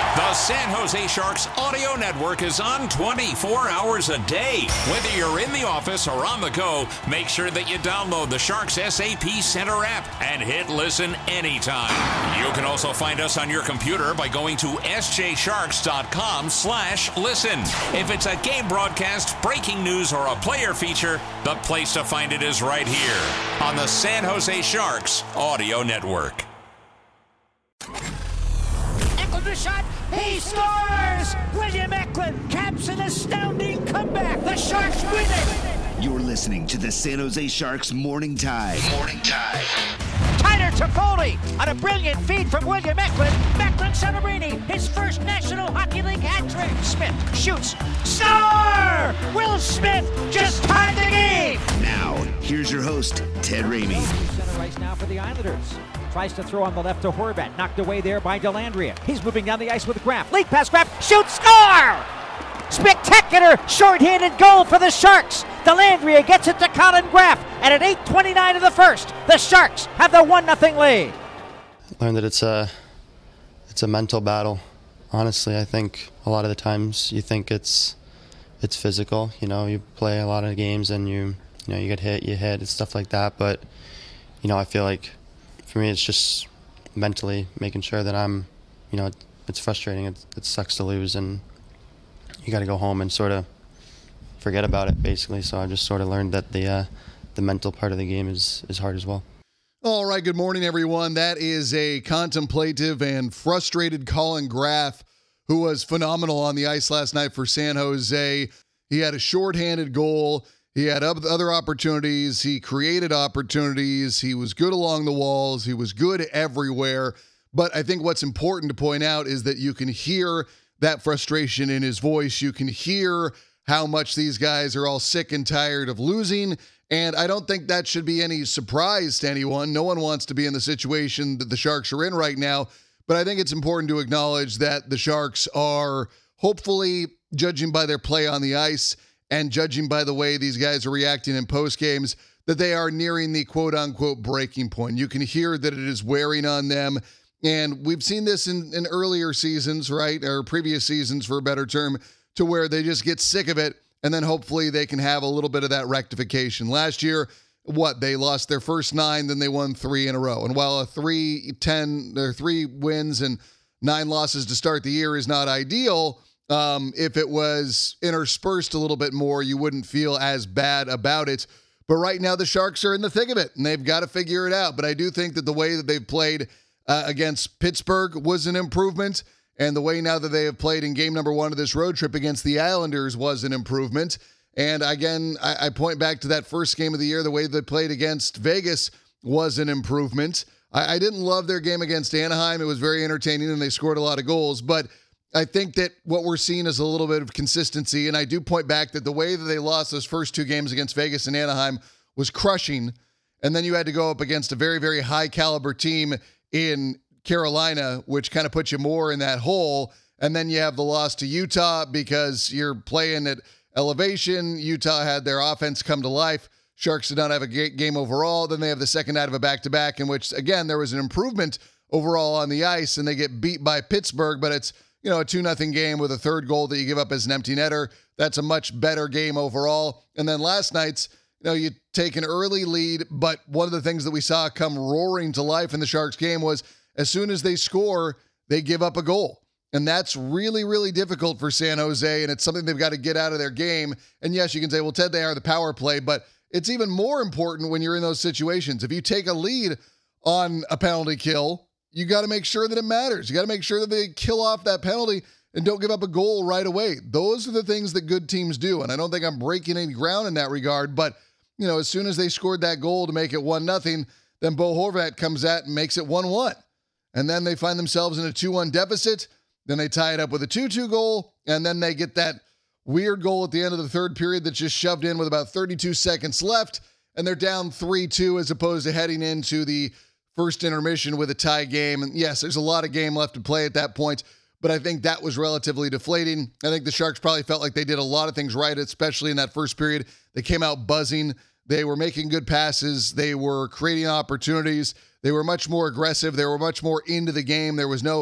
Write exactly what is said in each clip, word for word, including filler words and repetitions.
The San Jose Sharks audio network is on twenty-four hours a day. Whether you're in the office or on the go, make sure that you download the Sharks S A P Center app and hit listen anytime. You can also find us on your computer by going to s j sharks dot com slash listen. If it's a game broadcast, breaking news, or a player feature, the place to find it is right here on the San Jose Sharks audio network. The shot, he scores! William Eklund caps an astounding comeback. The Sharks win it! You're listening to the San Jose Sharks Morning Tide. Morning Tide. Tyler Toffoli on a brilliant feed from William Eklund. Macklin Celebrini, his first National Hockey League hat trick. Smith shoots. Star! Will Smith just tied the game! Now, here's your host, Ted Ramey. Center ice now for the Islanders. Tries to throw on the left to Horvat. Knocked away there by Dellandrea. He's moving down the ice with Graf. Lead pass, Graf. Shoots. Score! Spectacular short-handed goal for the Sharks. Dellandrea gets it to Colin Graf. And at eight twenty-nine of the first, the Sharks have the one nothing lead. Learned that it's a, it's a mental battle. Honestly, I think a lot of the times you think it's it's physical. You know, you play a lot of games and you you know you get hit, you hit, and stuff like that. But you know, I feel like for me, it's just mentally making sure that I'm, you know, it's frustrating. It, it sucks to lose, and you got to go home and sort of forget about it, basically. So I just sort of learned that the uh, the mental part of the game is is hard as well. All right, good morning, everyone. That is a contemplative and frustrated Colin Graf, who was phenomenal on the ice last night for San Jose. He had a shorthanded goal. He had other opportunities. He created opportunities. He was good along the walls. He was good everywhere. But I think what's important to point out is that you can hear that frustration in his voice. You can hear how much these guys are all sick and tired of losing. And I don't think that should be any surprise to anyone. No one wants to be in the situation that the Sharks are in right now. But I think it's important to acknowledge that the Sharks are, hopefully, judging by their play on the ice and judging by the way these guys are reacting in post games, that they are nearing the quote-unquote breaking point. You can hear that it is wearing on them. And we've seen this in, in earlier seasons, right, or previous seasons, for a better term, to where they just get sick of it, and then hopefully they can have a little bit of that rectification. Last year, what, they lost their first nine, then they won three in a row. And while a three ten or three wins and nine losses to start the year is not ideal, Um, if it was interspersed a little bit more, you wouldn't feel as bad about it. But right now, the Sharks are in the thick of it, and they've got to figure it out. But I do think that the way that they've played uh, against Pittsburgh was an improvement, and the way now that they have played in game number one of this road trip against the Islanders was an improvement. And again, I, I point back to that first game of the year. The way they played against Vegas was an improvement. I, I didn't love their game against Anaheim. It was very entertaining, and they scored a lot of goals. But I think that what we're seeing is a little bit of consistency, and I do point back that the way that they lost those first two games against Vegas and Anaheim was crushing, and then you had to go up against a very, very high-caliber team in Carolina, which kind of puts you more in that hole, and then you have the loss to Utah because you're playing at elevation. Utah had their offense come to life. Sharks did not have a great game overall. Then they have the second night of a back-to-back in which, again, there was an improvement overall on the ice, and they get beat by Pittsburgh, but it's you know, a two nothing game with a third goal that you give up as an empty netter. That's a much better game overall. And then last night's, you know, you take an early lead, but one of the things that we saw come roaring to life in the Sharks game was as soon as they score, they give up a goal. And that's really, really difficult for San Jose, and it's something they've got to get out of their game. And yes, you can say, well, Ted, they are the power play, but it's even more important when you're in those situations. If you take a lead on a penalty kill, you got to make sure that it matters. You got to make sure that they kill off that penalty and don't give up a goal right away. Those are the things that good teams do. And I don't think I'm breaking any ground in that regard, but you know, as soon as they scored that goal to make it one nothing, then Bo Horvat comes out and makes it one one. And then they find themselves in a two one deficit. Then they tie it up with a two two goal, and then they get that weird goal at the end of the third period that's just shoved in with about thirty-two seconds left, and they're down three two as opposed to heading into the first intermission with a tie game. And yes, there's a lot of game left to play at that point, but I think that was relatively deflating. I think the Sharks probably felt like they did a lot of things right, especially in that first period. They came out buzzing. They were making good passes. They were creating opportunities. They were much more aggressive. They were much more into the game. There was no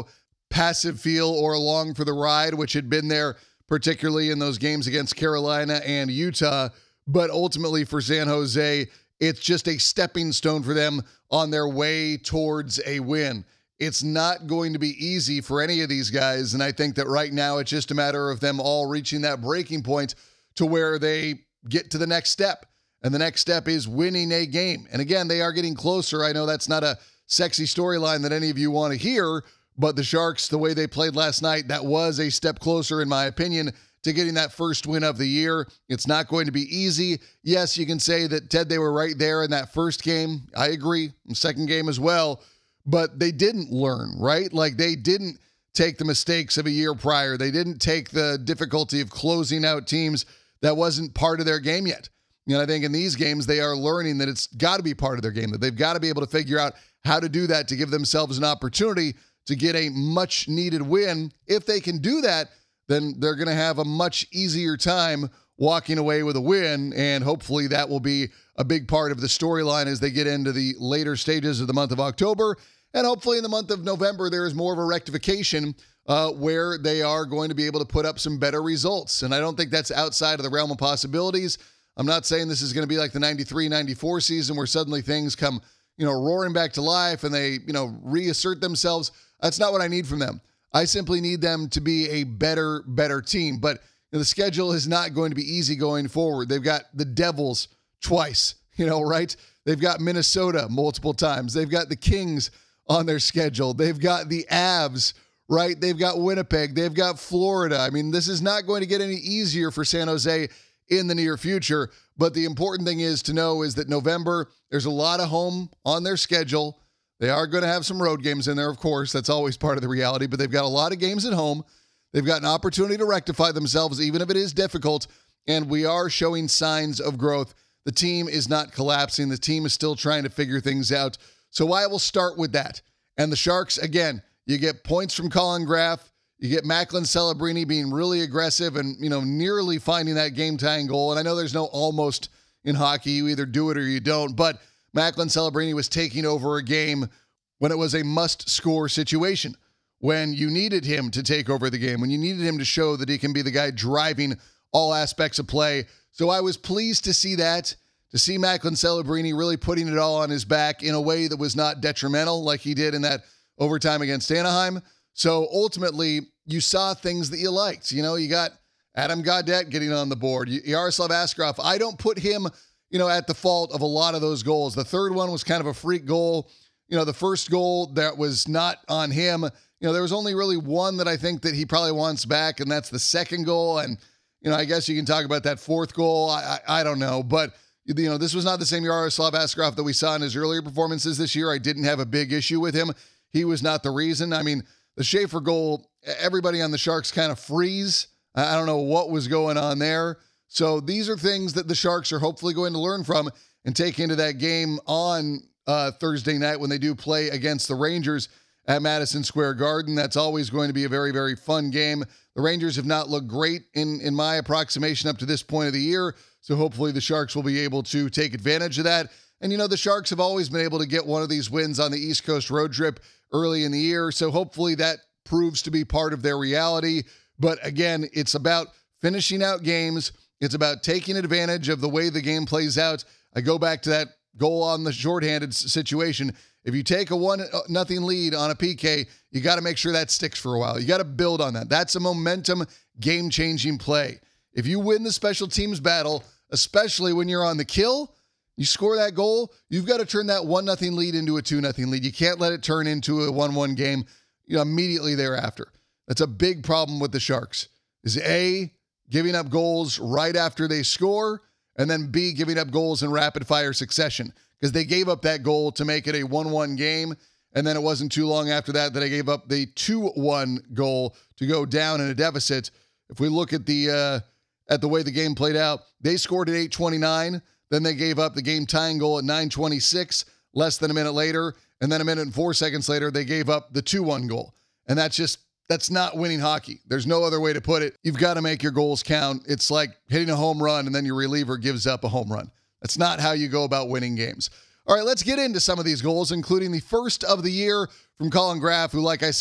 passive feel or along for the ride, which had been there particularly in those games against Carolina and Utah. But ultimately for San Jose, it's just a stepping stone for them on their way towards a win. It's not going to be easy for any of these guys, and I think that right now it's just a matter of them all reaching that breaking point to where they get to the next step. And the next step is winning a game. And again, they are getting closer. I know that's not a sexy storyline that any of you want to hear, but the Sharks, the way they played last night, that was a step closer, in my opinion, to getting that first win of the year. It's not going to be easy. Yes, you can say that, Ted, they were right there in that first game. I agree. Second game as well. But they didn't learn, right? Like, they didn't take the mistakes of a year prior. They didn't take the difficulty of closing out teams that wasn't part of their game yet. And I think in these games, they are learning that it's got to be part of their game, that they've got to be able to figure out how to do that to give themselves an opportunity to get a much needed win. If they can do that, then they're going to have a much easier time walking away with a win, and hopefully that will be a big part of the storyline as they get into the later stages of the month of October. And hopefully in the month of November, there is more of a rectification uh, where they are going to be able to put up some better results. And I don't think that's outside of the realm of possibilities. I'm not saying this is going to be like the ninety-three ninety-four season where suddenly things come, you know, roaring back to life and they, you know, reassert themselves. That's not what I need from them. I simply need them to be a better, better team. But you know, the schedule is not going to be easy going forward. They've got the Devils twice, you know, right? They've got Minnesota multiple times. They've got the Kings on their schedule. They've got the Avs, right? They've got Winnipeg. They've got Florida. I mean, this is not going to get any easier for San Jose in the near future. But the important thing is to know is that November, there's a lot of home on their schedule. They are going to have some road games in there, of course. That's always part of the reality. But they've got a lot of games at home. They've got an opportunity to rectify themselves, even if it is difficult. And we are showing signs of growth. The team is not collapsing. The team is still trying to figure things out. So I will start with that. And the Sharks, again, you get points from Colin Graf. You get Macklin Celebrini being really aggressive and, you know, nearly finding that game-tying goal. And I know there's no almost in hockey. You either do it or you don't. But Macklin Celebrini was taking over a game when it was a must-score situation, when you needed him to take over the game, when you needed him to show that he can be the guy driving all aspects of play. So I was pleased to see that, to see Macklin Celebrini really putting it all on his back in a way that was not detrimental like he did in that overtime against Anaheim. So ultimately, you saw things that you liked. You know, you got Adam Gaudette getting on the board. Yaroslav Askarov, I don't put him, you know, at the fault of a lot of those goals. The third one was kind of a freak goal. You know, the first goal that was not on him. You know, there was only really one that I think that he probably wants back, and that's the second goal. And, you know, I guess you can talk about that fourth goal. I I, I don't know. But, you know, this was not the same Yaroslav Askarov that we saw in his earlier performances this year. I didn't have a big issue with him. He was not the reason. I mean, the Schaefer goal, everybody on the Sharks kind of freeze. I don't know what was going on there. So these are things that the Sharks are hopefully going to learn from and take into that game on uh, Thursday night when they do play against the Rangers at Madison Square Garden. That's always going to be a very, very fun game. The Rangers have not looked great in, in my approximation up to this point of the year. So hopefully the Sharks will be able to take advantage of that. And, you know, the Sharks have always been able to get one of these wins on the East Coast road trip early in the year. So hopefully that proves to be part of their reality. But again, it's about finishing out games. It's about taking advantage of the way the game plays out. I go back to that goal on the shorthanded situation. If you take a one nothing lead on a P K, you got to make sure that sticks for a while. You got to build on that. That's a momentum game-changing play. If you win the special teams battle, especially when you're on the kill, you score that goal, you've got to turn that one nothing lead into a two nothing lead. You can't let it turn into a one one game, you know, immediately thereafter. That's a big problem with the Sharks, is A, giving up goals right after they score, and then B, giving up goals in rapid-fire succession, because they gave up that goal to make it a one one game, and then it wasn't too long after that that they gave up the two one goal to go down in a deficit. If we look at the uh, at the way the game played out, they scored at eight twenty-nine, then they gave up the game-tying goal at nine twenty-six, less than a minute later, and then a minute and four seconds later, they gave up the two one goal. And that's just, that's not winning hockey. There's no other way to put it. You've got to make your goals count. It's like hitting a home run and then your reliever gives up a home run. That's not how you go about winning games. All right, let's get into some of these goals, including the first of the year from Colin Graf, who, like I said,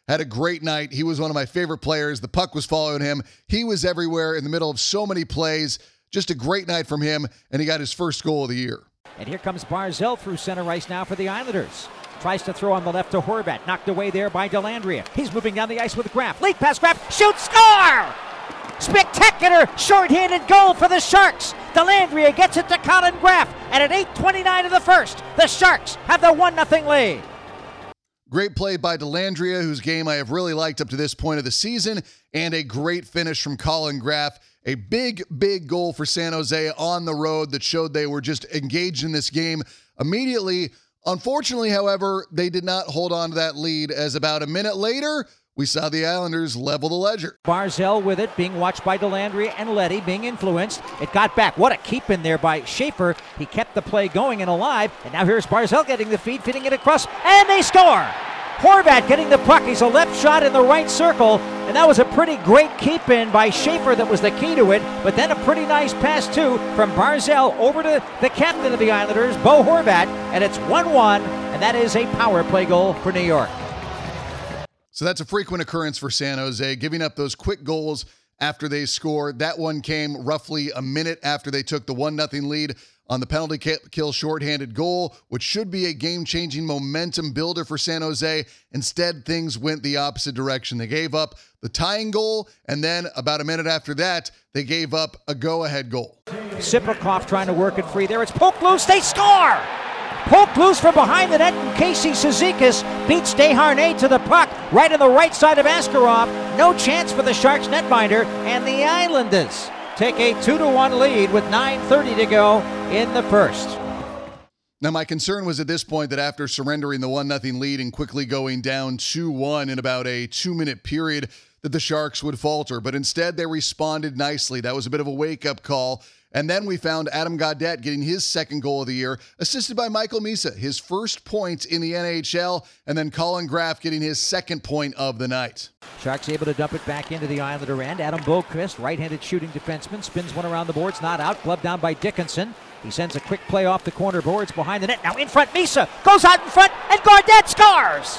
had a great night. He was one of my favorite players. The puck was following him. He was everywhere in the middle of so many plays. Just a great night from him, and he got his first goal of the year. And here comes Barzal through center ice now for the Islanders. Tries to throw on the left to Horvat. Knocked away there by Dellandrea. He's moving down the ice with Graf. Lead pass, Graf. Shoots, score! Spectacular short-handed goal for the Sharks. Dellandrea gets it to Colin Graf. And at eight twenty-nine of the first, the Sharks have the one nothing lead. Great play by Dellandrea, whose game I have really liked up to this point of the season, and a great finish from Colin Graf. A big, big goal for San Jose on the road that showed they were just engaged in this game immediately. Unfortunately, however, they did not hold on to that lead, as about a minute later, we saw the Islanders level the ledger. Barzal with it, being watched by Dellandrea and Leddy, being influenced. It got back. What a keep in there by Schaefer. He kept the play going and alive. And now here's Barzal getting the feed, feeding it across, and they score! Horvat getting the puck. He's a left shot in the right circle, and that was a pretty great keep in by Schaefer that was the key to it. But then a pretty nice pass, too, from Barzal over to the captain of the Islanders, Bo Horvat, and it's one one, and that is a power play goal for New York. So that's a frequent occurrence for San Jose, giving up those quick goals after they scored. That one came roughly a minute after they took the one nothing lead on the penalty kill shorthanded goal, which should be a game-changing momentum builder for San Jose. Instead, things went the opposite direction. They gave up the tying goal, and then about a minute after that, they gave up a go-ahead goal. Sipakov trying to work it free there. It's poked loose. They score! Poked loose from behind the net, and Casey Cizikas beats Desharnais to the puck right on the right side of Askarov. No chance for the Sharks netminder, and the Islanders take a two to one lead with nine thirty to go in the first. Now, my concern was at this point that after surrendering the one nothing lead and quickly going down two one in about a two-minute period, that the Sharks would falter. But instead, they responded nicely. That was a bit of a wake-up call. And then we found Adam Gaudette getting his second goal of the year, assisted by Michael Misa, his first point in the N H L, and then Colin Graf getting his second point of the night. Sharks able to dump it back into the Islander end. Adam Boqvist, right-handed shooting defenseman, spins one around the boards, not out, gloved down by Dickinson. He sends a quick play off the corner boards behind the net. Now in front, Misa goes out in front, and Gaudette scores!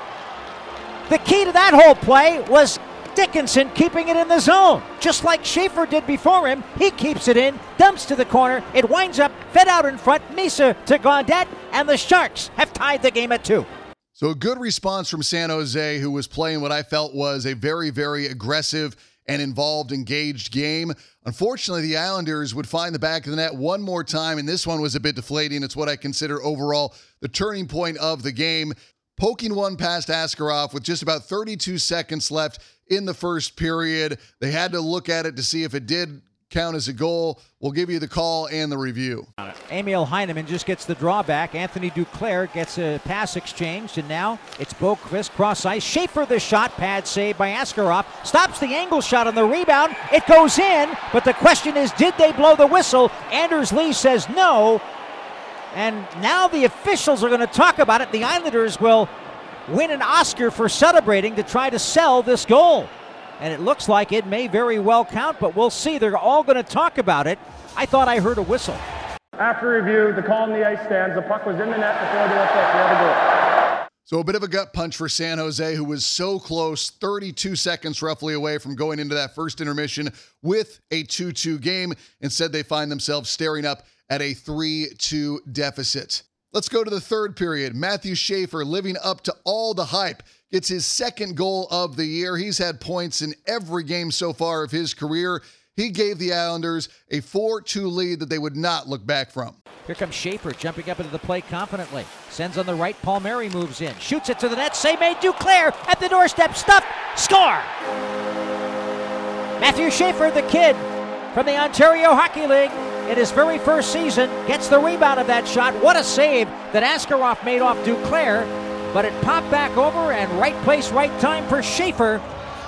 The key to that whole play was Dickinson keeping it in the zone. Just like Schaefer did before him, he keeps it in, dumps to the corner, it winds up, fed out in front, Misa to Gaudette, and the Sharks have tied the game at two. So a good response from San Jose, who was playing what I felt was a very, very aggressive and involved, engaged game. Unfortunately, the Islanders would find the back of the net one more time, and this one was a bit deflating. It's what I consider overall the turning point of the game. Poking one past Askarov with just about thirty-two seconds left in the first period. They had to look at it to see if it did count as a goal. We'll give you the call and the review. Emil Heineman just gets the drawback. Anthony Duclair gets a pass exchanged, and now it's Boqvist cross ice. Schaefer the shot, pad save by Askarov. Stops the angle shot on the rebound. It goes in, but the question is, did they blow the whistle? Anders Lee says no. And now the officials are going to talk about it. The Islanders will win an Oscar for celebrating to try to sell this goal. And it looks like it may very well count, but we'll see. They're all going to talk about it. I thought I heard a whistle. After review, the call on the ice stands. The puck was in the net before the effect. We have a goal. So a bit of a gut punch for San Jose, who was so close, thirty-two seconds roughly away from going into that first intermission with a two two game. Instead, they find themselves staring up at a three two deficit. Let's go to the third period. Matthew Schaefer, living up to all the hype, gets his second goal of the year. He's had points in every game so far of his career. He gave the Islanders a four two lead that they would not look back from. Here comes Schaefer, jumping up into the plate confidently. Sends on the right, Palmieri moves in. Shoots it to the net, save made, Duclair at the doorstep, stuffed, score! Matthew Schaefer, the kid from the Ontario Hockey League, in his very first season, gets the rebound of that shot. What a save that Askarov made off Duclair, but it popped back over, and right place, right time for Schaefer.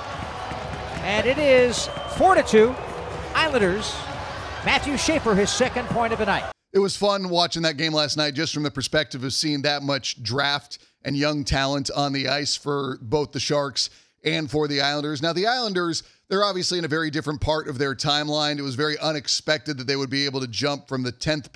And it is four to two, Islanders. Matthew Schaefer, his second point of the night. It was fun watching that game last night, just from the perspective of seeing that much draft and young talent on the ice for both the Sharks and for the Islanders. Now, the Islanders, they're obviously in a very different part of their timeline. It was very unexpected that they would be able to jump from the tenth pick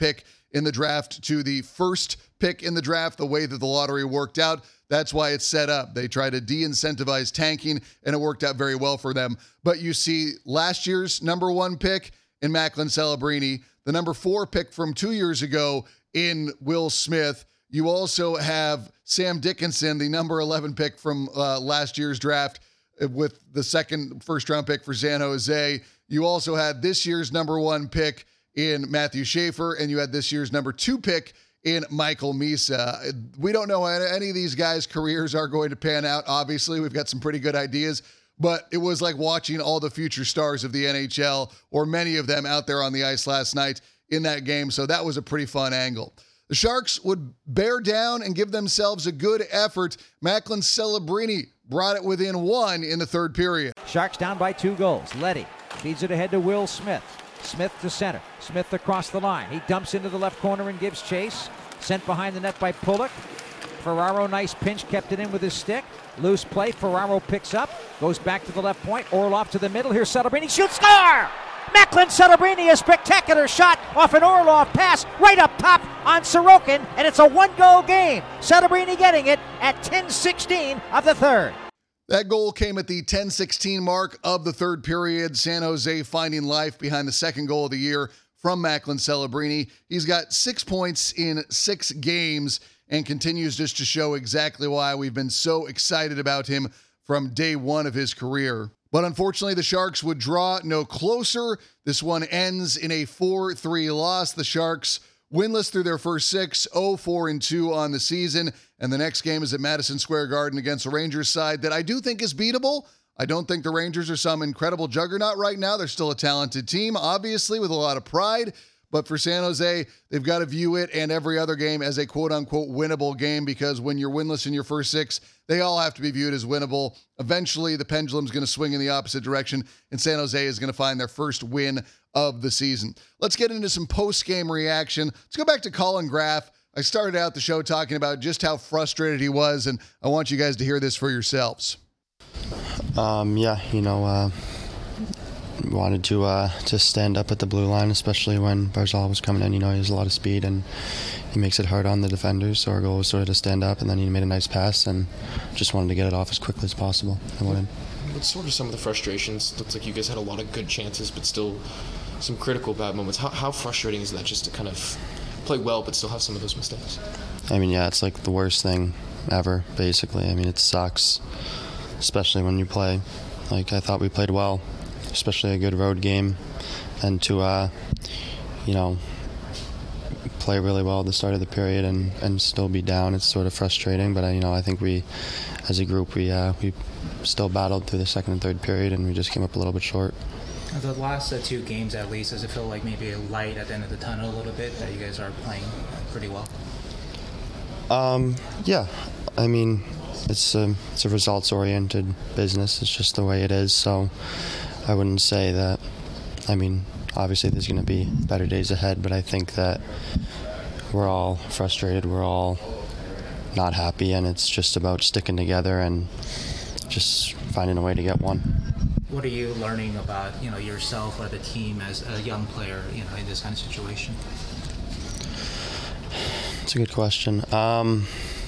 in the draft to the first pick in the draft, the way that the lottery worked out. That's why it's set up. They try to de-incentivize tanking, and it worked out very well for them. But you see last year's number one pick in Macklin Celebrini, the number four pick from two years ago in Will Smith. You also have Sam Dickinson, the number eleven pick from uh, last year's draft, with the second first-round pick for San Jose. You also had this year's number one pick in Matthew Schaefer, and you had this year's number two pick in Michael Misa. We don't know how any of these guys' careers are going to pan out. Obviously, we've got some pretty good ideas, but it was like watching all the future stars of the N H L, or many of them, out there on the ice last night in that game. So that was a pretty fun angle. The Sharks would bear down and give themselves a good effort. Macklin Celebrini brought it within one in the third period. Sharks down by two goals. Leddy feeds it ahead to Will Smith. Smith to center. Smith across the line. He dumps into the left corner and gives chase. Sent behind the net by Pulock. Ferraro, nice pinch, kept it in with his stick. Loose play. Ferraro picks up. Goes back to the left point. Orlov to the middle. Here's Celebrini. Shoots. Score! Macklin Celebrini, a spectacular shot off an Orlov pass right up top on Sorokin, and it's a one-goal game. Celebrini getting it at ten sixteen of the third. That goal came at the ten sixteen mark of the third period. San Jose finding life behind the second goal of the year from Macklin Celebrini. He's got six points in six games and continues just to show exactly why we've been so excited about him from day one of his career. But unfortunately, the Sharks would draw no closer. This one ends in a four three loss. The Sharks winless through their first six, oh four and two on the season. And the next game is at Madison Square Garden against a Rangers side that I do think is beatable. I don't think the Rangers are some incredible juggernaut right now. They're still a talented team, obviously, with a lot of pride. But for San Jose, they've got to view it and every other game as a quote-unquote winnable game, because when you're winless in your first six, they all have to be viewed as winnable. Eventually, the pendulum's going to swing in the opposite direction, and San Jose is going to find their first win of the season. Let's get into some post-game reaction. Let's go back to Colin Graf. I started out the show talking about just how frustrated he was, and I want you guys to hear this for yourselves. Um, yeah, you know, uh, wanted to uh, to stand up at the blue line, especially when Barzal was coming in. You know, he has a lot of speed and he makes it hard on the defenders. So our goal was sort of to stand up, and then he made a nice pass and just wanted to get it off as quickly as possible and win. What's sort of some of the frustrations? Looks like you guys had a lot of good chances, but still some critical bad moments. How, how frustrating is that, just to kind of play well but still have some of those mistakes? I mean, yeah, it's like the worst thing ever, basically. I mean, it sucks, especially when you play. Like, I thought we played well, especially a good road game, and to, uh, you know, play really well at the start of the period and, and still be down, it's sort of frustrating. But, I, you know, I think we, as a group, we uh, we still battled through the second and third period, and we just came up a little bit short. The last uh, two games, at least, does it feel like maybe a light at the end of the tunnel a little bit, that you guys are playing pretty well? Um, yeah, I mean, it's a, it's a results-oriented business. It's just the way it is, so I wouldn't say that. I mean, obviously there's going to be better days ahead, but I think that we're all frustrated, we're all not happy, and it's just about sticking together and just finding a way to get one. What are you learning about, you know, yourself or the team as a young player, you know, in this kind of situation? It's a good question. Um,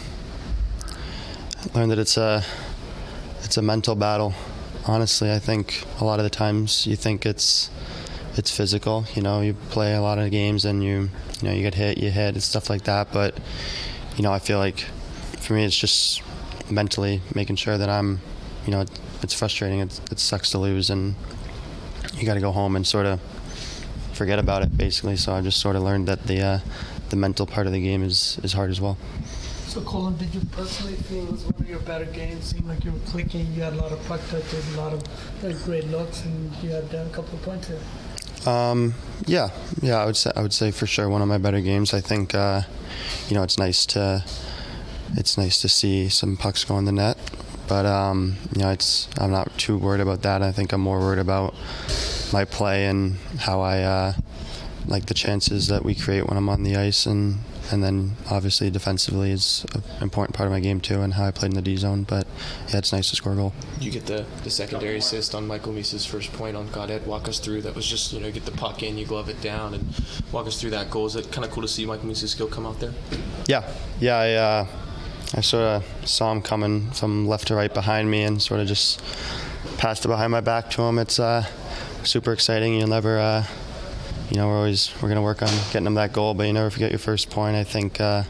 I learned that it's a it's a mental battle. Honestly, I think a lot of the times you think it's it's physical. You know, you play a lot of games and you you know you get hit, you hit, and stuff like that. But you know, I feel like for me, it's just mentally making sure that I'm, you know, it's frustrating. It, it sucks to lose, and you got to go home and sort of forget about it, basically. So I just sort of learned that the uh, the mental part of the game is, is hard as well. So Colin, did you personally feel it was one of your better games? Seemed like you were clicking, you had a lot of puck touches, a lot of very great looks, and you had a couple of points here. Um, yeah, yeah, I would say I would say for sure one of my better games. I think uh, you know, it's nice to it's nice to see some pucks go in the net, but um, you know, it's I'm not too worried about that. I think I'm more worried about my play and how I uh, like the chances that we create when I'm on the ice, and and then obviously defensively is an important part of my game too, and how I played in the D zone. But yeah, it's nice to score a goal. You get the, the secondary assist on Michael Misa's first point on Godet. Walk us through. That was just, you know, get the puck in, you glove it down, and walk us through that goal. Is it kind of cool to see Michael Misa's skill come out there? Yeah, yeah. I uh, I sort of saw him coming from left to right behind me, and sort of just passed it behind my back to him. It's uh, super exciting. You'll never. Uh, You know, we're always we're gonna work on getting him that goal, but you never forget your first point. I think uh,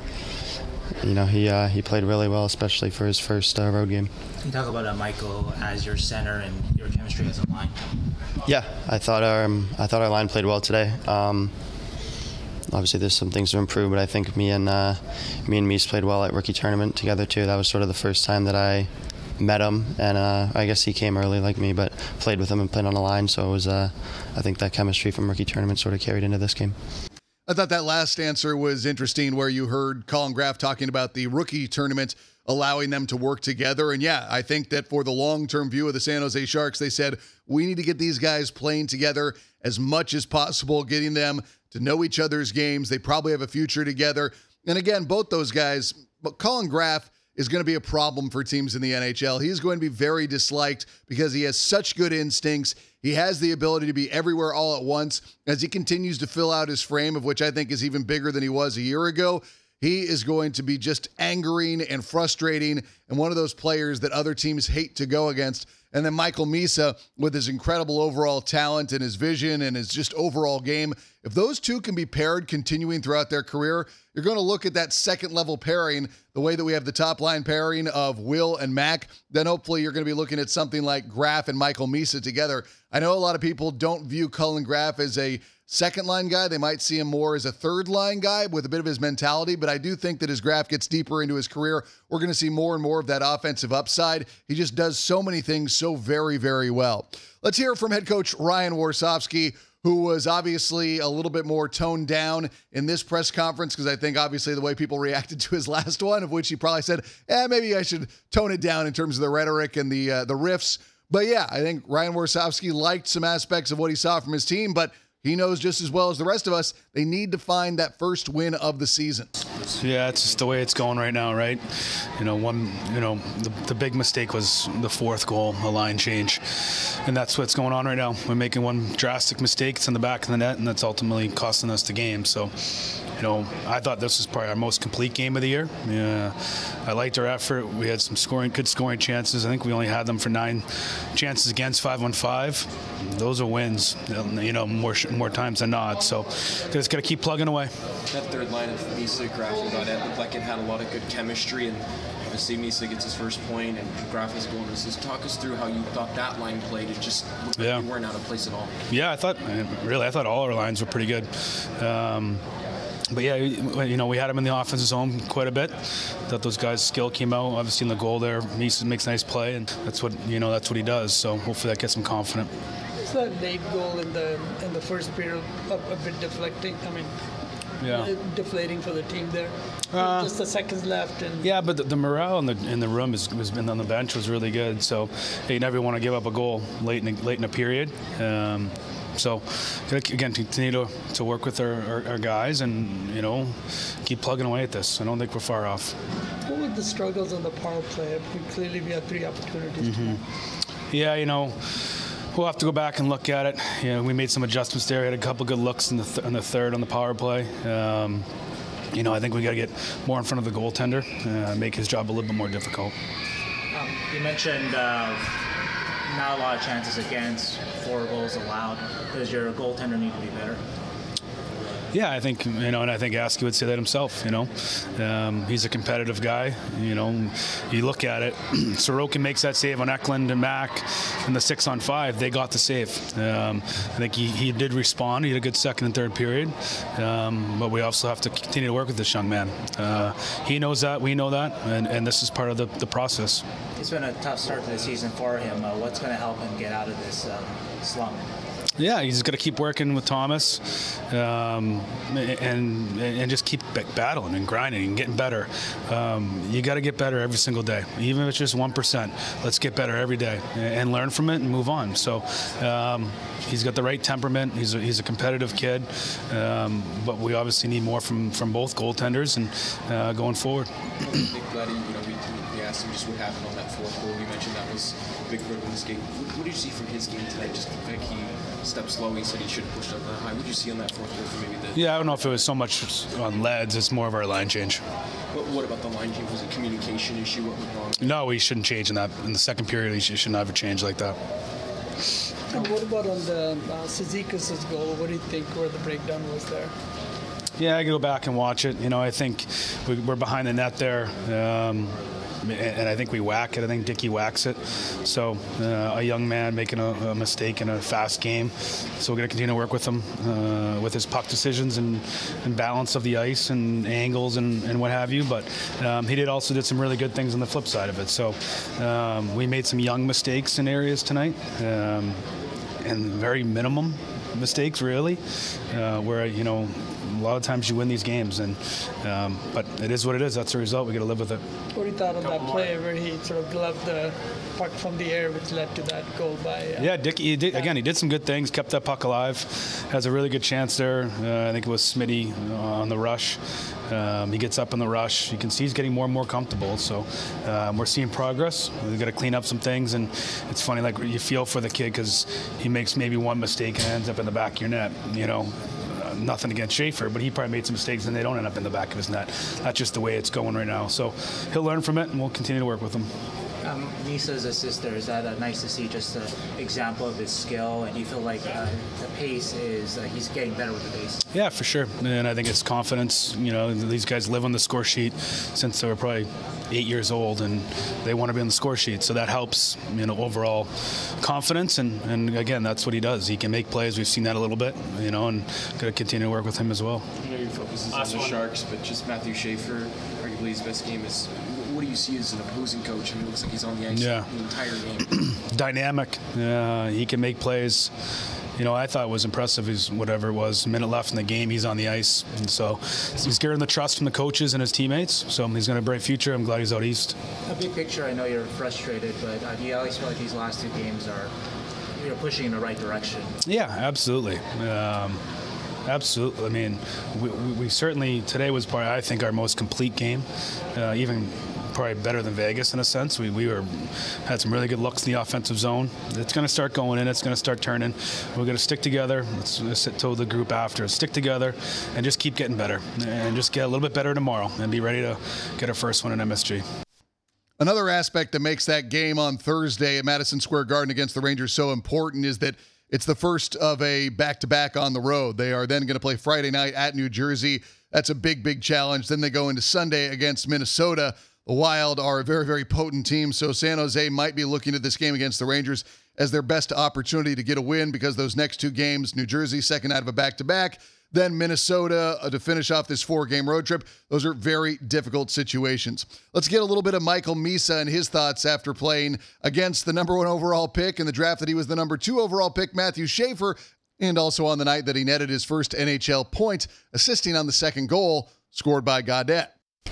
you know he uh, he played really well, especially for his first uh, road game. Can you talk about uh, Michael as your center and your chemistry as a line? Yeah, I thought our um, I thought our line played well today. Um, obviously, there's some things to improve, but I think me and uh, me and Mies played well at rookie tournament together too. That was sort of the first time that I met him, and uh, I guess he came early like me, but played with him and played on the line, so it was uh, I think that chemistry from rookie tournament sort of carried into this game. I thought that last answer was interesting, where you heard Colin Graff talking about the rookie tournament allowing them to work together. And yeah, I think that for the long-term view of the San Jose Sharks, they said, we need to get these guys playing together as much as possible, getting them to know each other's games. They probably have a future together. And again, both those guys, but Colin Graff is going to be a problem for teams in the N H L. He's going to be very disliked because he has such good instincts. He has the ability to be everywhere all at once as he continues to fill out his frame, of which I think is even bigger than he was a year ago. He is going to be just angering and frustrating, and one of those players that other teams hate to go against. And then Michael Misa, with his incredible overall talent and his vision and his just overall game. If those two can be paired continuing throughout their career, you're going to look at that second level pairing, the way that we have the top line pairing of Will and Mac. Then hopefully you're going to be looking at something like Graff and Michael Misa together. I know a lot of people don't view Colin Graff as a second line guy. They might see him more as a third line guy with a bit of his mentality, but I do think that as Graff gets deeper into his career, we're going to see more and more of that offensive upside. He just does so many things so very, very well. Let's hear from head coach Ryan Warsofsky, who was obviously a little bit more toned down in this press conference, because I think obviously the way people reacted to his last one, of which he probably said, eh, maybe I should tone it down in terms of the rhetoric and the uh, the riffs. But yeah, I think Ryan Warsofsky liked some aspects of what he saw from his team, but he knows just as well as the rest of us, they need to find that first win of the season. Yeah, it's just the way it's going right now, right? You know, one, you know, the, the big mistake was the fourth goal, a line change. And that's what's going on right now. We're making one drastic mistake, it's in the back of the net, and that's ultimately costing us the game. So, you know, I thought this was probably our most complete game of the year. Yeah, I liked our effort. We had some scoring, good scoring chances. I think we only had them for nine chances against, five on five. Those are wins, you know, more more times than not. So just got to keep plugging away. That third line of Misa, Graff, and Godet looked like it had a lot of good chemistry, and obviously Misa gets his first point, and Graff is going to assist. Talk us through how you thought that line played. It just looked like yeah. you weren't out of place at all. Yeah, I thought, really, I thought all our lines were pretty good. Um, But yeah, you know, we had him in the offensive zone quite a bit. Thought those guys' skill came out. Obviously, in the goal there, Misa makes a nice play, and that's what you know. That's what he does. So hopefully, that gets him confident. Is that late goal in the in the first period a, a bit deflecting? I mean, yeah, deflating for the team there. Uh, Just the seconds left, and yeah, but the, the morale in the in the room has, has been on the bench was really good. So you never want to give up a goal late in late in a period. Um, So, again, continue to, to work with our, our, our guys and, you know, keep plugging away at this. I don't think we're far off. What were the struggles on the power play? We clearly, we had three opportunities. Mm-hmm. Yeah, you know, we'll have to go back and look at it. You know, we made some adjustments there. We had a couple good looks in the, th- in the third on the power play. Um, you know, I think we got to get more in front of the goaltender, uh, make his job a little bit more difficult. Um, you mentioned uh, not a lot of chances against, four goals allowed. Does your goaltender need to be better? Yeah, I think, you know, and I think Askey would say that himself, you know. Um, he's a competitive guy, you know. You look at it, Sorokin makes that save on Eklund and Mac in the six on five. They got the save. Um, I think he, he did respond. He had a good second and third period. Um, but we also have to continue to work with this young man. Uh, he knows that, we know that, and, and this is part of the, the process. It's been a tough start to the season for him. Uh, what's going to help him get out of this uh, slump? Yeah, he's got to keep working with Thomas, um, and and just keep battling and grinding and getting better. Um, you got to get better every single day, even if it's just one percent. Let's get better every day and learn from it and move on. So um, he's got the right temperament. He's a, he's a competitive kid, um, but we obviously need more from, from both goaltenders and uh, going forward. Nick Leddy, you know, we, we asked him just what happened on that fourth goal. You mentioned that was a big part of this game. What, what did you see from his game tonight? Just like he stepped slow. He said he should have pushed up that high. What did you see on that fourth goal for maybe the... Yeah, I don't know if it was so much on leads. It's more of our line change. What, what about the line change? Was it communication issue? What went wrong? No, we shouldn't change in that. In the second period, he should, should never change like that. And what about on the uh, Cizikas' goal? What do you think where the breakdown was there? Yeah, I can go back and watch it. You know, I think we, we're behind the net there. Um, and I think we whack it. I think Dickey whacks it. So uh, a young man making a, a mistake in a fast game. So we're going to continue to work with him uh, with his puck decisions and, and balance of the ice and angles and, and what have you. But um, he did also did some really good things on the flip side of it. So um, we made some young mistakes in areas tonight, um, and very minimum mistakes really, uh, where you know a lot of times you win these games, and um, but it is what it is. That's the result. We got to live with it. What do you thought of that play where he sort of gloved the puck from the air, which led to that goal by? Uh, yeah, Dick. He did, again, he did some good things. Kept that puck alive. Has a really good chance there. Uh, I think it was Smitty on the rush. Um, he gets up in the rush. You can see he's getting more and more comfortable. So um, we're seeing progress. We've got to clean up some things, and it's funny, like you feel for the kid because he makes maybe one mistake and ends up in the back of your net. You know. Nothing against Schaefer, but he probably made some mistakes and they don't end up in the back of his net. That's just the way it's going right now. So he'll learn from it, and we'll continue to work with him. Um, Misa's a sister. Is that uh, nice to see? Just an example of his skill, and you feel like uh, the pace is uh, he's getting better with the pace. Yeah, for sure. And I think it's confidence. You know, these guys live on the score sheet since they were probably eight years old, and they want to be on the score sheet. So that helps, you know, overall confidence. And, and again, that's what he does. He can make plays. We've seen that a little bit, you know, and got to continue to work with him as well. I know your focus is on the Sharks, but just Matthew Schaefer, arguably his best game is. What do you see as an opposing coach? I mean, it looks like he's on the ice yeah. the entire game. Dynamic. Uh, he can make plays. You know, I thought it was impressive. He's whatever it was, a minute left in the game, he's on the ice. And so he's getting the trust from the coaches and his teammates. So he's got a bright future. I'm glad he's out east. A big picture, I know you're frustrated, but uh, do you always feel like these last two games are you're pushing in the right direction? Yeah, absolutely. Um, Absolutely. I mean, we, we, we certainly, today was probably, I think, our most complete game, uh, even probably better than Vegas in a sense. We, we were had some really good looks in the offensive zone. It's going to start going in. It's going to start turning. We're going to stick together. Let's, let's told the group after, stick together and just keep getting better and just get a little bit better tomorrow and be ready to get our first one in M S G. Another aspect that makes that game on Thursday at Madison Square Garden against the Rangers so important is that it's the first of a back-to-back on the road. They are then going to play Friday night at New Jersey. That's a big, big challenge. Then they go into Sunday against Minnesota. The Wild are a very, very potent team, so San Jose might be looking at this game against the Rangers as their best opportunity to get a win because those next two games, New Jersey, second out of a back-to-back, then Minnesota uh, to finish off this four-game road trip. Those are very difficult situations. Let's get a little bit of Michael Misa and his thoughts after playing against the number one overall pick in the draft that he was the number two overall pick, Matthew Schaefer, and also on the night that he netted his first N H L point, assisting on the second goal scored by Gaudette.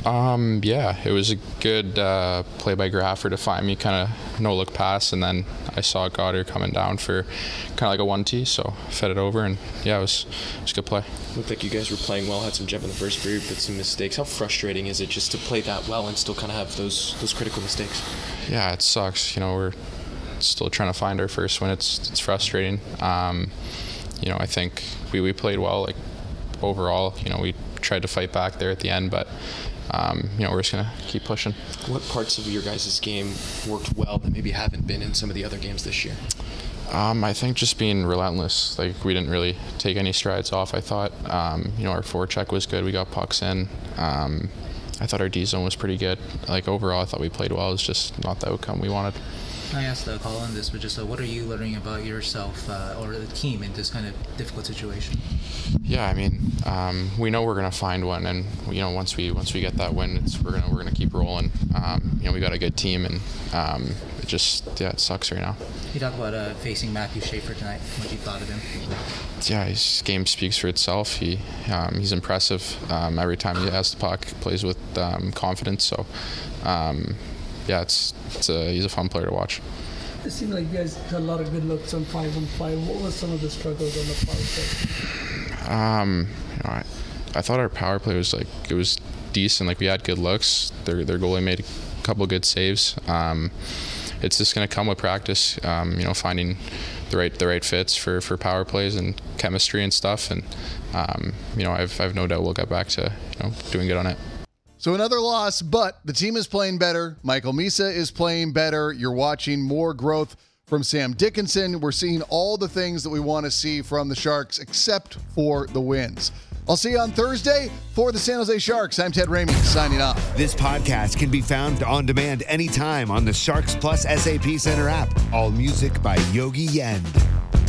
Um, yeah, it was a good uh, play by Graffer to find me, kind of no-look pass, and then I saw Goddard coming down for kind of like a one-T, so fed it over, and yeah, it was, it was a good play. Looked like you guys were playing well, had some jump in the first period, but some mistakes. How frustrating is it just to play that well and still kind of have those those critical mistakes? Yeah, it sucks. You know, we're still trying to find our first win. It's it's frustrating. Um, you know, I think we, we played well, like, overall. You know, we tried to fight back there at the end, but Um, you know, we're just going to keep pushing. What parts of your guys' game worked well that maybe haven't been in some of the other games this year? Um, I think just being relentless. Like, we didn't really take any strides off, I thought. Um, you know, our forecheck was good. We got pucks in. Um, I thought our D-zone was pretty good. Like, overall, I thought we played well. It was just not the outcome we wanted. I asked uh, Colin this, but just uh, what are you learning about yourself uh, or the team in this kind of difficult situation? Yeah, I mean, um, we know we're gonna find one, and you know, once we once we get that win, it's we're gonna we're gonna keep rolling. Um, you know, we got a good team, and um, it's just yeah, it sucks right now. You talk about uh, facing Matthew Schaefer tonight. What you thought of him? Yeah, his game speaks for itself. He um, he's impressive. Um, every time he has the puck, plays with um, confidence. So um, yeah, it's it's a, he's a fun player to watch. It seemed like you guys had a lot of good looks on five on five. What was some of the struggles on the power play? Um, you know, I, I thought our power play was like it was decent. Like we had good looks. Their their goalie made a couple good saves. Um, it's just going to come with practice. Um, you know, finding the right the right fits for, for power plays and chemistry and stuff. And um, you know, I've I've no doubt we'll get back to you know doing good on it. So another loss, but the team is playing better. Michael Misa is playing better. You're watching more growth from Sam Dickinson. We're seeing all the things that we want to see from the Sharks, except for the wins. I'll see you on Thursday for the San Jose Sharks. I'm Ted Ramey, signing off. This podcast can be found on demand anytime on the Sharks Plus S A P Center app. All music by Yogi Yend.